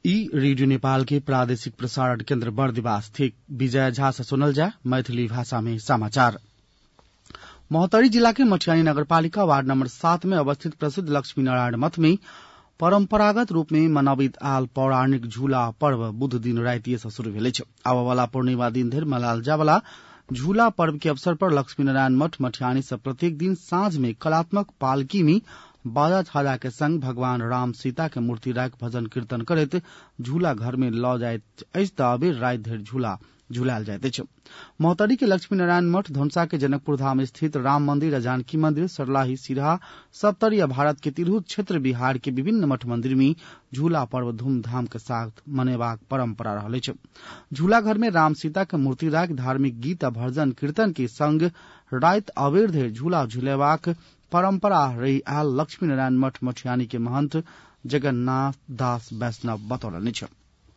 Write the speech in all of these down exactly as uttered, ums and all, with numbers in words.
ई रेडियो नेपाल के प्रादेशिक प्रसारण केन्द्र बर्दिवास थी। विजय झा से सुनल जा मैथिली भाषा में समाचार। महोत्तरी जिला के मटियानी नगरपालिका वार्ड नंबर सात में अवस्थित प्रसिद्ध लक्ष्मी नारायण मठ में परंपरागत रूप में मनावित आल पौराणिक झूला पर्व बुध दिन राति से शुरू भेल। आबय वाला पूर्णिमा दिन धरि मनाल जाय वाला झूला पर्व के अवसर पर लक्ष्मी नारायण मठ मटियानी से प्रत्येक दिन साँझ में कलात्मक पालकी में बाजा छाजा के संग भगवान राम सीता के मूर्ति राख भजन कीर्तन करैत झूला घर में ल जाइत अछि त अबेर राति धरि झूला झुलायल जाइत अछि। महोत्तरी के लक्ष्मी नारायण मठ धनुषा के जनकपुर धाम स्थित राम मंदिर, जानकी मंदिर, सर्लाही, सिरहा, सप्तरी आ भारत के तिरहुत क्षेत्र बिहार के विभिन्न मठ मंदिर में झूला पर्व धूमधाम के साथ मनेबाक परंपरा रहल अछि। झूला घर में राम सीता के मूर्ति राख धार्मिक गीत आ भजन कीर्तन के संग राति अबेर धरि झूला झुलेबाक परंपरा रही आल लक्ष्मी नारायण मठ मठियानी के महंत जगन्नाथ दास वैष्णव बतौलनि अछि।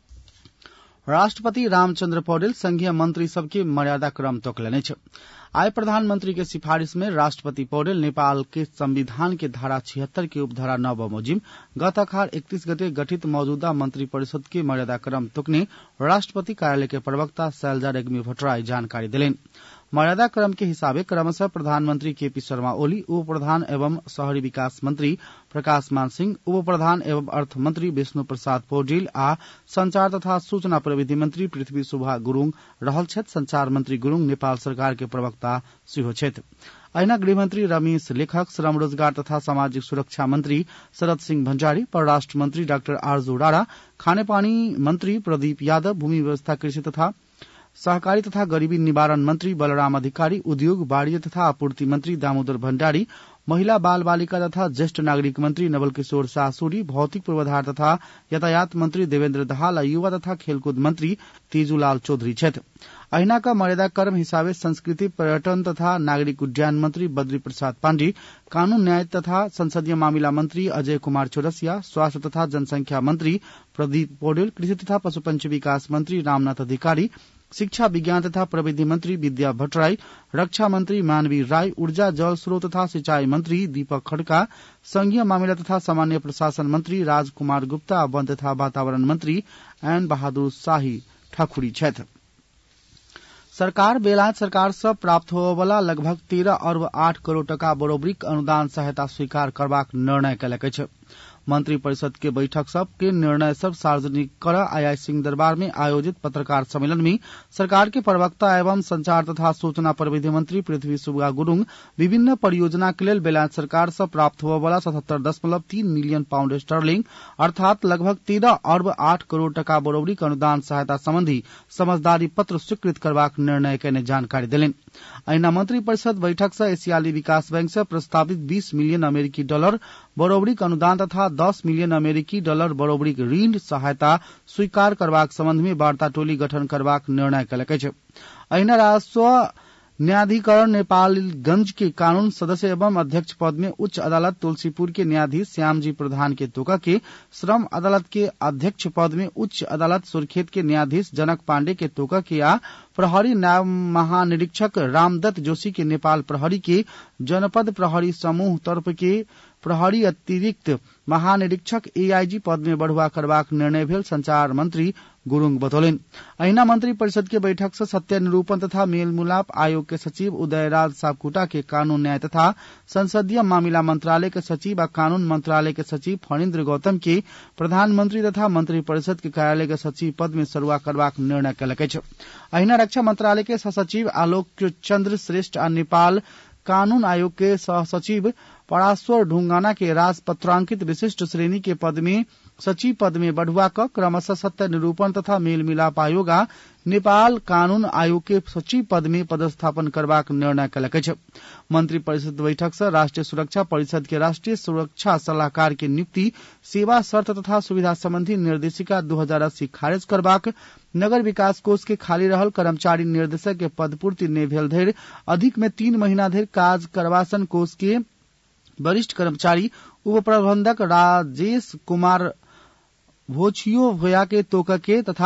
राष्ट्रपति रामचंद्र पौडेल संघीय मंत्री सबके मर्यादा क्रम तोकलनि अछि। आय प्रधानमंत्री के सिफारिश में राष्ट्रपति पौडेल नेपाल के संविधान के धारा छिहत्तर के उपधारा नौ बमोजिम गत अखाड़ इकतीस गते गठित मौजूदा मंत्री परिषद के मर्यादा क्रम तोकने राष्ट्रपति कार्यालय के प्रवक्ता शैलजा रेग्मी भट्टराई जानकारी दिलेन। मर्यादा क्रम के हिसाबे क्रमशः प्रधानमंत्री केपी शर्मा ओली, उप प्रधान एवं शहरी विकास मंत्री प्रकाश मान सिंह, उप प्रधान एवं अर्थ मंत्री विष्णु प्रसाद पौडेल आ संचार तथा सूचना प्रविधि मंत्री पृथ्वी सुब्बा गुरूङ रहल छथि। संचार मंत्री गुरूङ नेपाल सरकार के प्रवक्ता सेहो छथि। अहिना गृहमंत्री रमेश लेखक, श्रम रोजगार तथा सामाजिक सुरक्षा मंत्री शरद सिंह भण्डारी, परराष्ट्र मंत्री डाक्टर आरजू राणा, खानेपानी मंत्री प्रदीप यादव, भूमि व्यवस्था, कृषि तथा सहकारी तथा गरीबी निवारण मंत्री बलराम अधिकारी, उद्योग, वाणिज्य तथा आपूर्ति मंत्री दामोदर भण्डारी, महिला बाल बालिका तथा ज्येष्ठ नागरिक मंत्री नवल किशोर सासूरी, भौतिक पूर्वाधार तथा यातायात मंत्री देवेन्द्र दहाल, युवा तथा खेलकूद मंत्री तेजूलाल चौधरी छथि। अहिना का मर्यादा क्रम हिसाबे संस्कृति, पर्यटन तथा नागरिक उड्डयन मंत्री बद्री प्रसाद पाण्डे, कानून न्याय तथा संसदीय मामिला मंत्री अजय कुमार चौरसिया, स्वास्थ्य तथा जनसंख्या मंत्री प्रदीप पौडेल, कृषि तथा पशुपंक्षी विकास मंत्री रामनाथ अधिकारी, शिक्षा विज्ञान तथा प्रविधि मंत्री विद्या भट्टराई, रक्षा मंत्री मानवी राय, ऊर्जा जल स्रोत तथा सिंचाई मंत्री दीपक खड़का, संघीय मामिला तथा सामान्य प्रशासन मंत्री राजकुमार गुप्ता, वन तथा वातावरण मंत्री एन बहादुर शाही ठाकुरी छथि। सरकार बेलायत सरकार से प्राप्त होबयवला लगभग तेरह अर्ब आठ करोड़ टका बरोबरीक अनुदान सहायता स्वीकार करबाक निर्णय कयलक अछि। मंत्री परिषद के बैठक सब के निर्णय सब सार्वजनिक कर आइ सिंह दरबार में आयोजित पत्रकार सम्मेलन में सरकार के प्रवक्ता एवं संचार तथा सूचना प्रविधि मंत्री पृथ्वी सुब्बा गुरूङ विभिन्न परियोजना के लेल बेलायत सरकार से प्राप्त होबय वाला सतहत्तर दशमलव तीन मिलियन पाउंड स्टर्लिंग अर्थात लगभग तेरह अर्ब आठ करोड़ टका बरोबरीक अनुदान सहायता संबंधी समझदारी पत्र स्वीकृत करबाक निर्णय कयने जानकारी देलनि। अहिना मंत्री परिषद बैठक से एशियाली विकास बैंक से प्रस्तावित बीस मिलियन अमेरिकी डॉलर बरोबरीक अनुदान तथा दस मिलियन अमेरिकी डॉलर बरोबरीक ऋण सहायता स्वीकार करबाक संबंध में वार्ता टोली गठन करबाक निर्णय कयलक अछि। अहिना राजस्व न्यायाधिकरण नेपालगंज के कानून सदस्य एवं अध्यक्ष पद में उच्च अदालत तुलसीपुर के न्यायाधीश श्यामजी प्रधान के तोका के, श्रम अदालत के अध्यक्ष पद में उच्च अदालत सुर्खेत के न्यायाधीश जनक पांडे के तोका के आ प्रहरी न्याय महानिरीक्षक रामदत्त जोशी के नेपाल प्रहरी के जनपद प्रहरी समूह तरफ के प्रहरी अतिरिक्त महानिरीक्षक एआईजी पद में बढ़ुआ करबाक निर्णय भेल संचार मंत्री गुरूङ बतौलनि। अहिना मंत्री परिषद के बैठक से सत्य निरूपण तथा मेलमिलाप आयोग के सचिव उदयराज सापकोटा के कानून न्याय तथा संसदीय मामिला मंत्रालय के सचिव आ कानून मंत्रालय के सचिव फणीन्द्र गौतम के प्रधानमंत्री तथा मंत्री परिषद के कार्यालय के सचिव पद में सरुआ करबाक निर्णय कयलक अछि। अहिना रक्षा मंत्रालय के सहसचिव आलोक चंद्र श्रेष्ठ आ नेपाल कानून आयोग के सहसचिव पराश्वर ढुंगाना के राजपत्रांकित विशिष्ट श्रेणी के पद में सचिव पद में बढ़ुआ क क्रमशः सत्य निरूपण तथा मेल मिलाप आयोग आ नेपाल कानून आयोग के सचिव पद में पदस्थापन करबाक निर्णय कयलक अछि। मंत्री परिषद बैठक से राष्ट्रीय सुरक्षा परिषद के राष्ट्रीय सुरक्षा सलाहकार के नियुक्ति, सेवा शर्त तथा सुविधा संबंधी निर्देशिका दू हजार अस्सी खारिज करबाक, नगर विकास कोष के खाली रहल कर्मचारी निर्देशक के पदपूर्ति नहि भेल धरि अधिक में तीन महीना धरि काज करवासन कोष के वरिष्ठ कर्मचारी उप प्रबंधक राजेश कुमार भोछियो भोया के तोका के तथा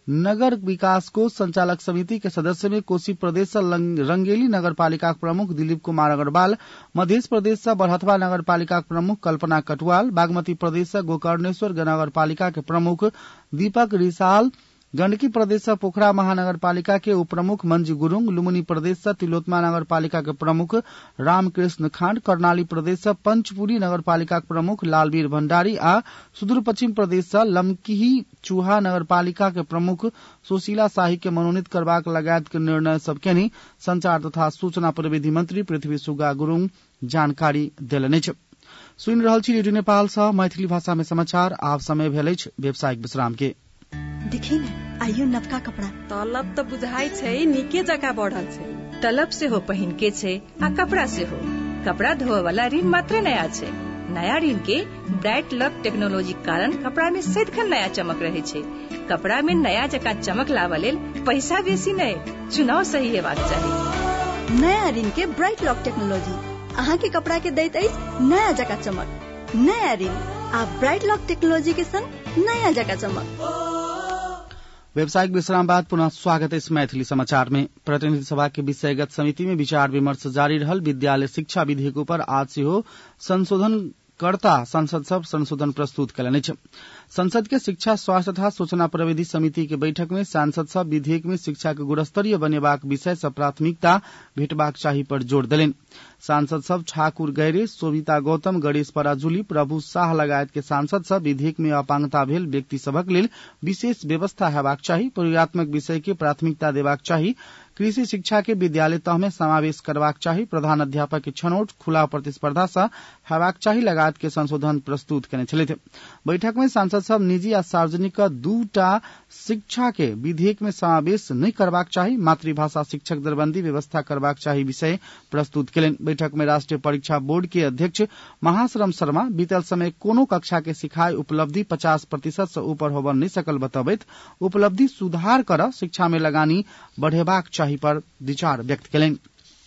नगर विकास को संचालक समिति के सदस्य में कोशी प्रदेश रंगेली नगर पालिका प्रमुख दिलीप कुमार अग्रवाल, मध्य प्रदेश बरहथवा नगर पालिका प्रमुख कल्पना कटवाल, बागमती प्रदेश गोकर्णेश्वर नगर पालिका के प्रमुख दीपक रिसाल, गण्डकी प्रदेश पोखरा महानगरपालिका के उपप्रमुख मंजू गुरूङ, लुम्बिनी प्रदेश तिलोत्मा नगरपालिका के प्रमुख रामकृष्ण खाँड, कर्णाली प्रदेश पंचपुरी नगरपालिका के प्रमुख लालवीर भण्डारी आ सुदूरपश्चिम प्रदेश लमकीही चूहा नगरपालिका के प्रमुख सुशीला शाही के मनोनीत करबाक लगायत के निर्णय सब केनी संचार तथा सूचना प्रविधि मंत्री पृथ्वी सुगा गुरूङ जानकारी देलनि। सुनि रहल छी रेडियो नेपाल सँ मैथिली भाषा में समाचार। आब समय भेल अछि व्यावसायिक विश्राम के। देखी न आइयो नवका कपड़ा तलब तो बुझाई छै नीके जका बढ़ल छै। तलब से हो पहिन के छै आ कपड़ा से हो कपड़ा धोए वाला ऋण मात्र नया छै। नया ऋण के ब्राइट लक टेक्नोलॉजी कारण कपड़ा में सदिखन नया चमक रहे छै। कपड़ा में नया जका चमक लावा लेल पैसा बेसी नहीं, चुनाव सही हेबाक चाही। नया ऋण के ब्राइट लक टेक्नोलॉजी अहाँ के कपड़ा के दैत अछि नया जका चमक। नया ऋण आ ब्राइट लक टेक्नोलॉजी के संग नया जका चमक। व्यावसायिक विश्राम बाद पुनः स्वागत है इस मैथिली समाचार में। प्रतिनिधि सभा के विषयगत समिति में विचार विमर्श जारी रहल। विद्यालय शिक्षा विधेयक पर आज से हो संशोधन कर्ता संसद सब संशोधन प्रस्तुत कयलनि। संसद के शिक्षा स्वास्थ्य तथा सूचना प्रविधि समिति के बैठक में सांसद सब विधेयक में शिक्षा के गुणस्तरीय बनेबाक विषय से प्राथमिकता भेटबाक चाही पर जोर देलनि। सांसद सब ठाकुर गैरे, सोभिता गौतम, गणेश पराजुली, प्रभु शाह लगायत के सांसद सब विधेयक में अपांगता भेल व्यक्ति सभक लेल विशेष व्यवस्था हेबाक चाही, प्रयोगात्मक विषय के प्राथमिकता देबाक चाही, कृषि शिक्षा के विद्यालय तह में समावेश करबाक चाही, प्रधान अध्यापक के छनौट खुला प्रतिस्पर्धा से हेबाक चाही लगायत के संशोधन प्रस्तुत केने छलथि। बैठक में सांसद सब निजी आ सार्वजनिक दूटा शिक्षा के विधेयक में समावेश नहीं करबाक चाही, मातृभाषा शिक्षक दरबंदी व्यवस्था करबाक चाही विषय प्रस्तुत केलनि। बैठक में राष्ट्रीय परीक्षा बोर्ड के अध्यक्ष महाश्रम शर्मा बीतल समय कोनो कक्षा के सिखाई उपलब्धि पचास प्रतिशत से ऊपर होबऽ नहीं सकल बताबैत उपलब्धि सुधार कर शिक्षा में लगानी बढ़ेबाक चाही पर विचार व्यक्त केलनि।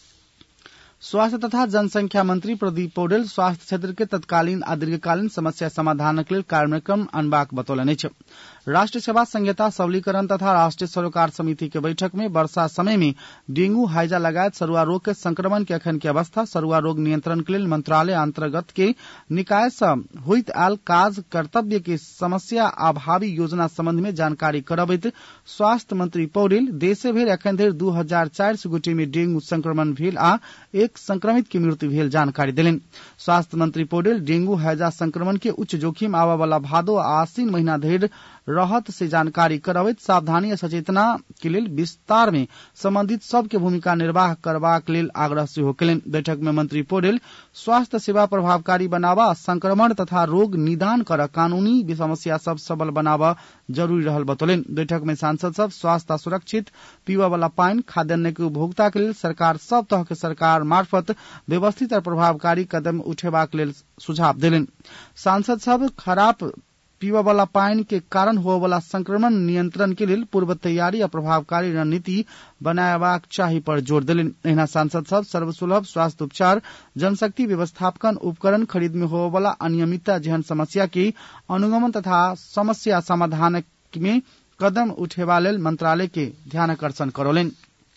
स्वास्थ्य तथा जनसंख्या मंत्री प्रदीप पौडेल स्वास्थ्य क्षेत्र के तत्कालीन आ दीर्घकालीन समस्या समाधानक लेल कार्यक्रम अनबाक बतौलनि अछि। राष्ट्रीय सेवा संहिता सबलीकरण तथा राष्ट्रीय सरोकार समिति के बैठक में वर्षा समय में डेंगू, हैजा लगायत सरुआ रोग के संक्रमण के अखन के अवस्था, सरुआ रोग नियंत्रण के लेल मंत्रालय अंतर्गत के निकाय से होइत आयल काज कर्तव्य के समस्या आ भावी योजना संबंध में जानकारी करबैत स्वास्थ्य मंत्री पौडेल देशे भरि अखन धरि दू हजार चारि सौ गोटे में डेंगू संक्रमण भेल आ एक संक्रमित की मृत्यु भेल जानकारी देलनि। स्वास्थ्य मंत्री पौडेल डेंगू, हैजा संक्रमण के उच्च जोखिम आवा वाला भादो आ आश्विन महीना धरि रहत से जानकारी करबैत सावधानी आ सचेतना के लेल विस्तार में संबंधित सबके भूमिका निर्वाह करबाक लेल आग्रह सेहो केलनि। बैठक में मंत्री पौडेल स्वास्थ्य सेवा प्रभावकारी बनावा, संक्रमण तथा रोग निदान कर कानूनी समस्या सब सबल बनावा जरूरी रहल बतौलनि। बैठक में सांसद सब स्वास्थ्य सुरक्षित पीवा वाला पानी, खाद्यान्न के उपभोक्ता के लेल सरकार सब तरह के सरकार मार्फत व्यवस्थित और प्रभावकारी कदम उठेबाक लेल सुझाव देलनि। सांसद सब खराब पीवा वाला पानी के कारण होए वाला संक्रमण नियंत्रण के लिए पूर्व तैयारी और प्रभावकारी रणनीति बनाएबाक चाही पर जोर देलनि। एहिना सांसद सब सर्वसुलभ स्वास्थ्य उपचार, जनशक्ति व्यवस्थापन उपकरण खरीद में होए वाला अनियमितता जेहन समस्या के अनुगमन तथा समस्या समाधान में कदम उठेबा लेल मंत्रालय के ध्यानाकर्षण करौलनि।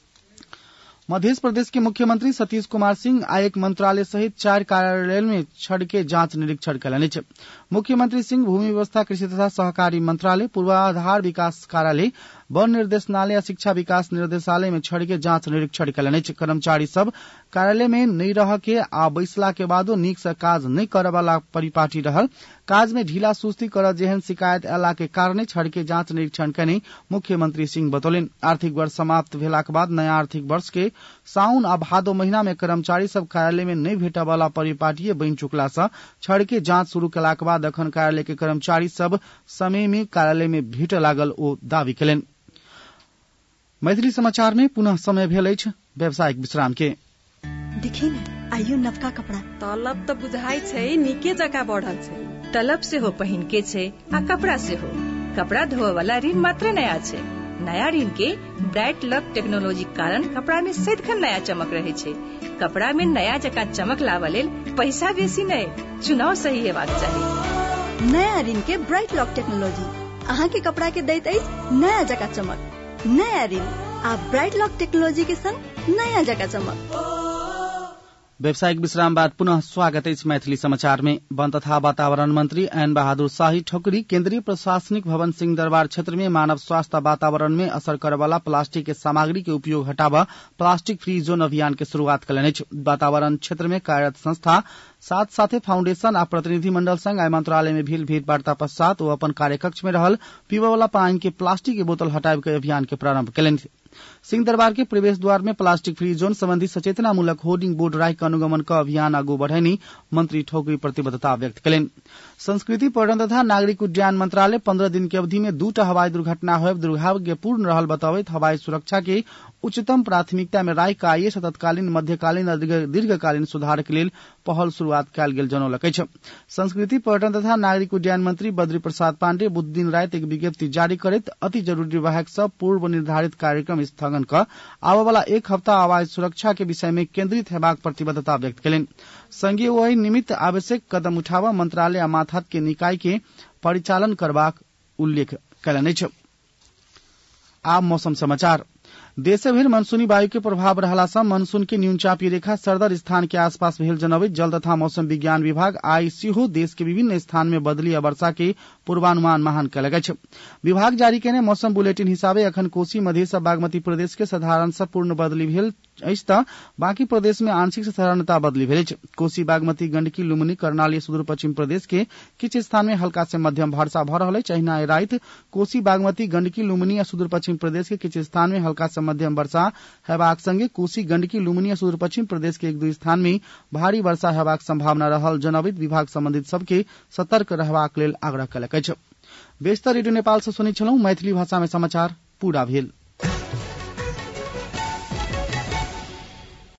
मध्य प्रदेश के मुख्यमंत्री सतीश कुमार सिंह आयक मंत्रालय सहित चार कार्यालय में छड़ के जांच निरीक्षण कयलनि। मुख्यमंत्री सिंह भूमि व्यवस्था, कृषि तथा सहकारी मंत्रालय, पूर्वाधार विकास कार्यालय, वन निर्देशनालय और शिक्षा विकास निर्देशालय में छड़ के जांच निरीक्षण कयलनि। कर्मचारी सब कार्यालय में नहीं रह के आ बैसला के बादो नीक से काज नहीं करे वाला परिपाटी रहल, काज में ढीला सुस्ती कर जेहन शिकायत अयला के कारणे छड़ के जांच निरीक्षण कयने मुख्यमंत्री सिंह बतौलनि। आर्थिक वर्ष समाप्त भेला के बाद नया आर्थिक वर्ष के साउन आ भादो महीना में कर्मचारी सब कार्यालय में नहीं भेटे वाला परिपाटी बनि चुकला से छड़ के जांच शुरू कयला के बाद अखन कार्यालय के कर्मचारी सब समय में कार्यालय में भेटे लागल ओ दावी केलनि। मैथिली समाचार में पुनः समय भेल अछि व्यावसायिक विश्राम के। देखी न आइयो नवका कपड़ा तलब तो बुझाई छै नीके जका बढ़ल छै। तलब से हो पहिन के छै आ कपड़ा से हो कपड़ा धोए वाला ऋण मात्र नया छै। नया ऋण के ब्राइट लक टेक्नोलॉजी कारण कपड़ा में सदिखन नया चमक रहे छै। कपड़ा में नया जका चमक लावा लेल पैसा बेसी नहीं, चुनाव सही हेबाक चाही। नया ऋण के ब्राइट लक टेक्नोलॉजी अहाँ के कपड़ा के दैत अछि नया जका चमक, नया रिन आ ब्राइट लॉक टेक्नोलॉजी के संग नया जका चमक। व्यावसायिक विश्राम बाद पुनः स्वागत है मैथिली समाचार में। वन तथा वातावरण मंत्री एन बहादुर शाही ठोकरी केंद्रीय प्रशासनिक भवन सिंह दरबार क्षेत्र में मानव स्वास्थ्य वातावरण में असर करे वाला प्लास्टिक के सामग्री के उपयोग हटावा प्लास्टिक फ्री जोन अभियान के शुरूआत कलने। वातावरण क्षेत्र में कार्यरत संस्था साथ साथे फाउंडेशन आ प्रतिनिधि मंडल संग आय मंत्रालय में भील भेंट वार्ता पश्चात वो अपन कार्यकक्ष में रहल पीबे वाला पानी के प्लास्टिक के बोतल हटावे के अभियान के प्रारंभ कलेन। सिंह दरबार के प्रवेश द्वार में प्लास्टिक फ्री जोन संबंधी सचेतनामूलक होर्डिंग बोर्ड राय के अनुगमन का अभियान आगू बढ़ानी मंत्री ठोकरी प्रतिबद्धता व्यक्त कलेन। संस्कृति पर्यटन तथा नागरिक उड्डयन मंत्रालय पंद्रह दिन की अवधि में दूटा हवाई दुर्घटना होब दुर्भाग्यपूर्ण रहल बतावैत हवाई सुरक्षा के उच्चतम प्राथमिकता में राय का आईएस तत्कालीन मध्यकालीन और दीर्घकालीन सुधार के लिए पहल शुरुआत कयल गेल जनौलक अछि। संस्कृति पर्यटन तथा नागरिक उड्डयन मंत्री बद्री प्रसाद पांडे बुध दिन रात एक विज्ञप्ति जारी करैत अति जरूरी बाहेक सब पूर्व निर्धारित कार्यक्रम स्थगन क आबय वाला एक हफ्ता हवाई सुरक्षा के विषय में केंद्रित हेबाक प्रतिबद्धता व्यक्त कयलनि। संघीय ओहि निमित्त आवश्यक कदम उठावा मंत्रालय आ माथात के निकाय के परिचालन करबाक उल्लेख कयलनि अछि। आब मौसम समाचार। देशभर मनसूनी वायु के प्रभाव रहला सँ मनसून के न्यूनचापी रेखा सरदर स्थान के आसपास भेल जनौबैत जल तथा मौसम विज्ञान विभाग आई सेहो देश के विभिन्न स्थान में बदली आ वर्षा के पूर्वानुमान महान कयलक अछि। विभाग जारी केने मौसम बुलेटिन हिसाबे अखन कोसी मधेश आ बागमती प्रदेश के साधारण सँ पूर्ण बदली भेल अछि तऽ बाकी प्रदेश में आंशिक साधारणता बदली भेल अछि। कोसी बागमती गंडकी लुम्बिनी कर्णाली सुदूर पश्चिम प्रदेश के किछ स्थान में हल्का से मध्यम वर्षा भ रहल अछि। अहिना राति कोसी बागमती गंडकी लुम्बिनी आ सुदूर पश्चिम प्रदेश के किछ स्थान में हल्का से मध्यम वर्षा हेबाक संगे कोसी गंडकी लुम्बिनी आ सुदूर पश्चिम प्रदेश के एक दू स्थान में भारी वर्षा हेबाक संभावना रहल जनौबैत विभाग संबंधित सबके सतर्क रहबाक लेल आग्रह कयलक अछि। बेस्तर रेडियो नेपाल से सुनै छलहुं मैथिली भाषा में समाचार पूरा भेल।